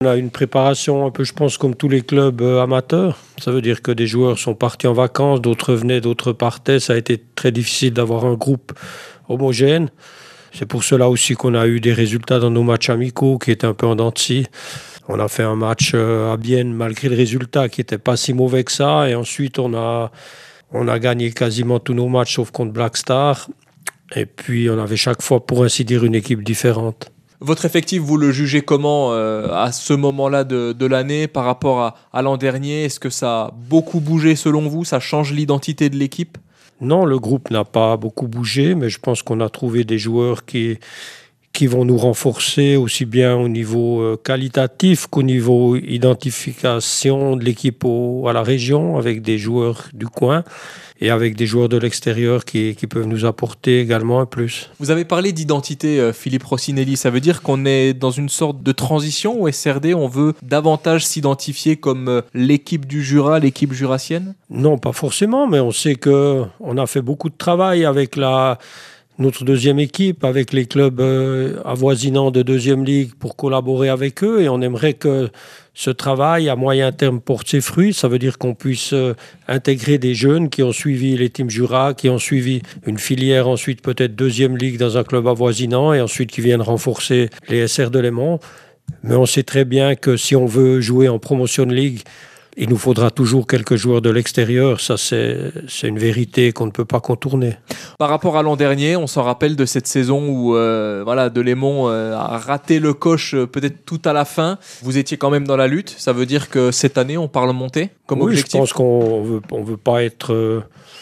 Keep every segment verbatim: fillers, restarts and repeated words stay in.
On a une préparation un peu, je pense, comme tous les clubs euh, amateurs. Ça veut dire que des joueurs sont partis en vacances, d'autres venaient, d'autres partaient. Ça a été très difficile d'avoir un groupe homogène. C'est pour cela aussi qu'on a eu des résultats dans nos matchs amicaux qui étaient un peu en dents de scie. On a fait un match euh, à Bienne malgré le résultat qui n'était pas si mauvais que ça. Et ensuite, on a, on a gagné quasiment tous nos matchs sauf contre Black Star. Et puis, on avait chaque fois, pour ainsi dire, une équipe différente. Votre effectif, vous le jugez comment euh, à ce moment-là de, de l'année par rapport à, à l'an dernier? Est-ce que ça a beaucoup bougé selon vous? Ça change l'identité de l'équipe? Non, le groupe n'a pas beaucoup bougé, mais je pense qu'on a trouvé des joueurs qui, qui vont nous renforcer aussi bien au niveau euh, qualitatif qu'au niveau identification de l'équipe au, à la région, avec des joueurs du coin et avec des joueurs de l'extérieur qui, qui peuvent nous apporter également un plus. Vous avez parlé d'identité, euh, Philippe Rossinelli. Ça veut dire qu'on est dans une sorte de transition au S R D? On veut davantage s'identifier comme euh, l'équipe du Jura, l'équipe jurassienne? Non, pas forcément, mais on sait qu'on a fait beaucoup de travail avec la... notre deuxième équipe, avec les clubs euh, avoisinants de deuxième ligue pour collaborer avec eux, et on aimerait que ce travail à moyen terme porte ses fruits. Ça veut dire qu'on puisse euh, intégrer des jeunes qui ont suivi les Teams Jura, qui ont suivi une filière ensuite peut-être deuxième ligue dans un club avoisinant et ensuite qui viennent renforcer les S R de Léman. Mais on sait très bien que si on veut jouer en Promotion League, il nous faudra toujours quelques joueurs de l'extérieur. Ça, c'est, c'est une vérité qu'on ne peut pas contourner. Par rapport à l'an dernier, on s'en rappelle de cette saison où euh, voilà, Delémont euh, a raté le coche euh, peut-être tout à la fin. Vous étiez quand même dans la lutte. Ça veut dire que cette année, on parle montée comme oui, objectif? Je pense qu'on veut, on veut pas être... Euh,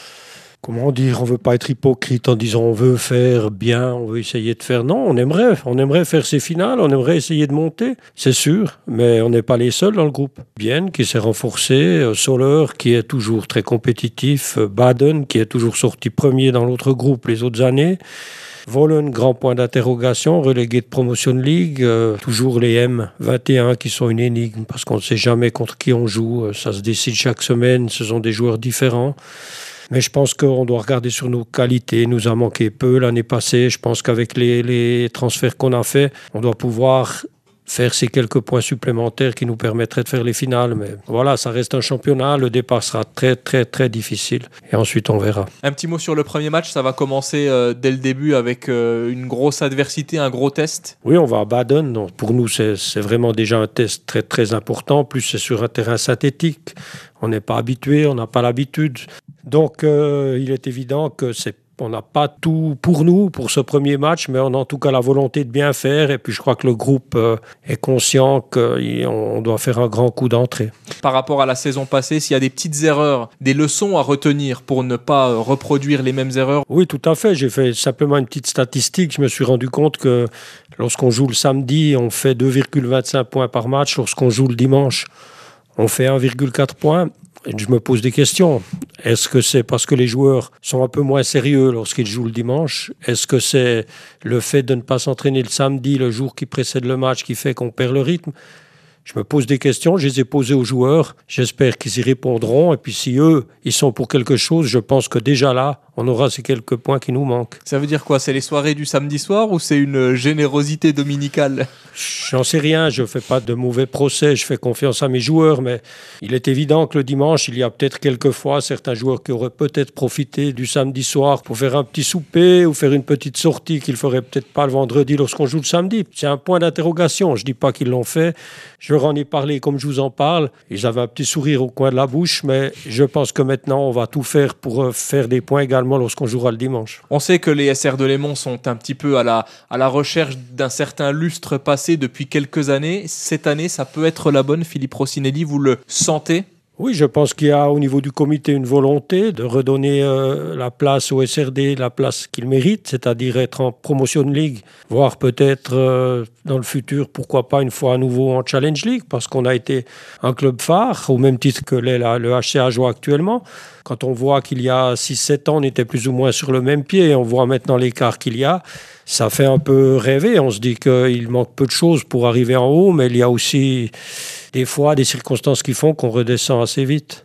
Comment dire, on veut pas être hypocrite en disant on veut faire bien, on veut essayer de faire. Non, on aimerait, on aimerait faire ces finales, on aimerait essayer de monter, c'est sûr, mais on n'est pas les seuls dans le groupe. Bienne qui s'est renforcé, Soler qui est toujours très compétitif, Baden qui est toujours sorti premier dans l'autre groupe les autres années. Wohlen, grand point d'interrogation, relégué de Promotion League, euh, toujours les M vingt et un qui sont une énigme parce qu'on ne sait jamais contre qui on joue, ça se décide chaque semaine, ce sont des joueurs différents. Mais je pense qu'on doit regarder sur nos qualités. Il nous a manqué peu l'année passée. Je pense qu'avec les, les transferts qu'on a faits, on doit pouvoir faire ces quelques points supplémentaires qui nous permettraient de faire les finales. Mais voilà, ça reste un championnat. Le départ sera très, très, très difficile. Et ensuite, on verra. Un petit mot sur le premier match. Ça va commencer euh, dès le début avec euh, une grosse adversité, un gros test. Oui, on va à Baden. Donc, pour nous, c'est, c'est vraiment déjà un test très, très important. En plus, c'est sur un terrain synthétique. On n'est pas habitué, on n'a pas l'habitude. Donc, euh, il est évident que c'est on n'a pas tout pour nous, pour ce premier match, mais on a en tout cas la volonté de bien faire. Et puis, je crois que le groupe euh, est conscient qu'on doit faire un grand coup d'entrée. Par rapport à la saison passée, s'il y a des petites erreurs, des leçons à retenir pour ne pas reproduire les mêmes erreurs? Oui, tout à fait. J'ai fait simplement une petite statistique. Je me suis rendu compte que lorsqu'on joue le samedi, on fait deux virgule vingt-cinq points par match. Lorsqu'on joue le dimanche, on fait un virgule quatre points. Et je me pose des questions. Est-ce que c'est parce que les joueurs sont un peu moins sérieux lorsqu'ils jouent le dimanche? Est-ce que c'est le fait de ne pas s'entraîner le samedi, le jour qui précède le match, qui fait qu'on perd le rythme? Je me pose des questions, je les ai posées aux joueurs. J'espère qu'ils y répondront. Et puis si eux, ils sont pour quelque chose, je pense que déjà là, on aura ces quelques points qui nous manquent. Ça veut dire quoi? C'est les soirées du samedi soir ou c'est une générosité dominicale? J'en sais rien, je ne fais pas de mauvais procès, je fais confiance à mes joueurs, mais il est évident que le dimanche, il y a peut-être quelques fois certains joueurs qui auraient peut-être profité du samedi soir pour faire un petit souper ou faire une petite sortie qu'ils ne feraient peut-être pas le vendredi lorsqu'on joue le samedi. C'est un point d'interrogation, je ne dis pas qu'ils l'ont fait, je leur en ai parlé comme je vous en parle, ils avaient un petit sourire au coin de la bouche, mais je pense que maintenant on va tout faire pour faire des points également lorsqu'on jouera le dimanche. On sait que les S R de Léman sont un petit peu à la, à la recherche d'un certain lustre passé depuis quelques années. Cette année, ça peut être la bonne, Philippe Rossinelli, vous le sentez? Oui, je pense qu'il y a au niveau du comité une volonté de redonner euh, la place au S R D, la place qu'il mérite, c'est-à-dire être en Promotion League, voire peut-être euh, dans le futur, pourquoi pas une fois à nouveau en Challenge League, parce qu'on a été un club phare, au même titre que l'est la, le H C A joue actuellement. Quand on voit qu'il y a six sept ans, on était plus ou moins sur le même pied, et on voit maintenant l'écart qu'il y a, ça fait un peu rêver. On se dit qu'il manque peu de choses pour arriver en haut, mais il y a aussi des fois des circonstances qui font qu'on redescend assez vite.